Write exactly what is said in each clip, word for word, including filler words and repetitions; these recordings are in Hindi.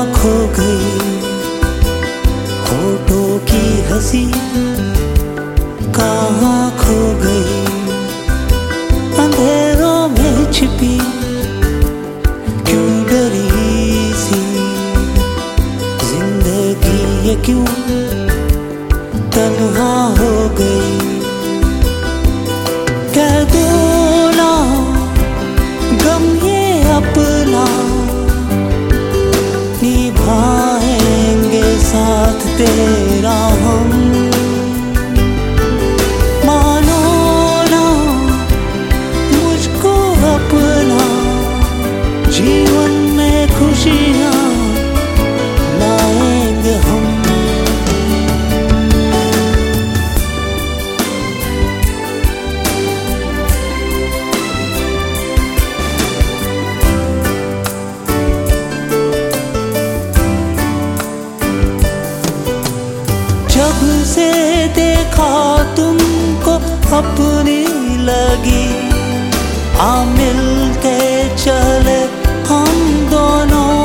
खो गई, होठों की हंसी कहाँ खो गई, अंधेरों में छिपी क्यों डरी सी जिंदगी ये क्यों तन्हा हो गई। कह दो ना गम ये अपना, निभाएंगे साथ तेरा हम। मानो ना मुझको अपना, जीवन में खुशियाँ लाएंगे हम। जब से देखा तुमको अपनी लगी, आ मिल के चले हम दोनों,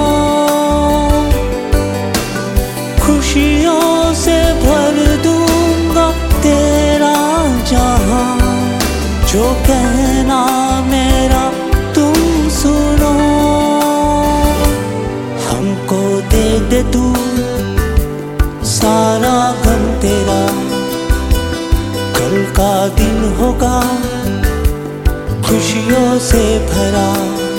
खुशियों से भर दूंगा तेरा जहां, जो कहना मेरा तुम सुनो। हमको दे दे तू सारा गम तेरा, कल का दिन होगा खुशियों से भरा।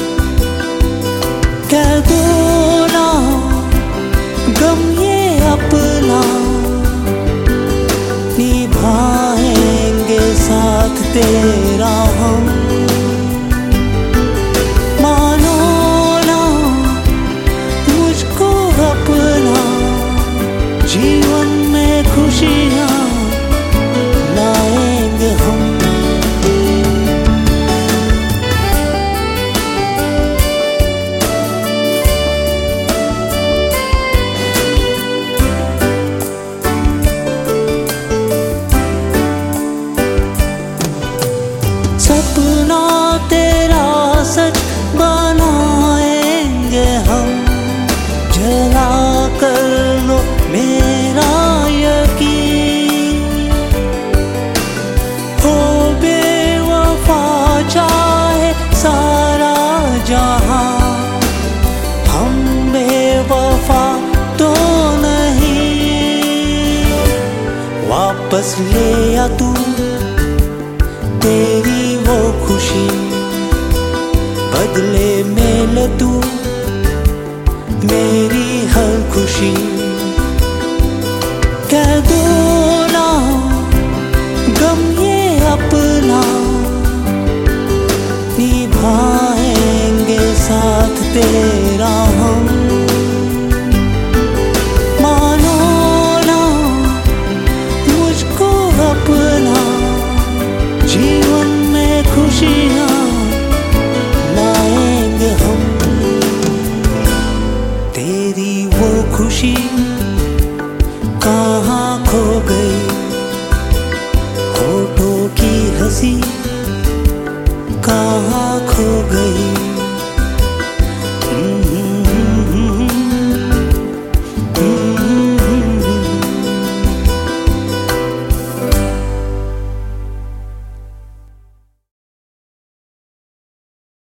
कह दो ना गम ये अपना, निभाएंगे साथ तेरा हम। मानो ना मुझको अपना, जीवन में खुशियाँ लाएंगे हम। सपना तेरा सच बनाएंगे हम, जला कर लो मेरा यकीन। हो बेवफा चाहे सारा जहां, हम बेवफा तो नहीं। वापस ले आ तू तेरी वो खुशी, बदले में ले तू मेरी हर खुशी। कह दो ना गम ये अपना, निभाएंगे साथ तेरा हम। मानो ना मुझको अपना, जीवन में खुशियाँ लाएंगे हम। तेरी वो खुशी कहाँ खो गई, होठों की हंसी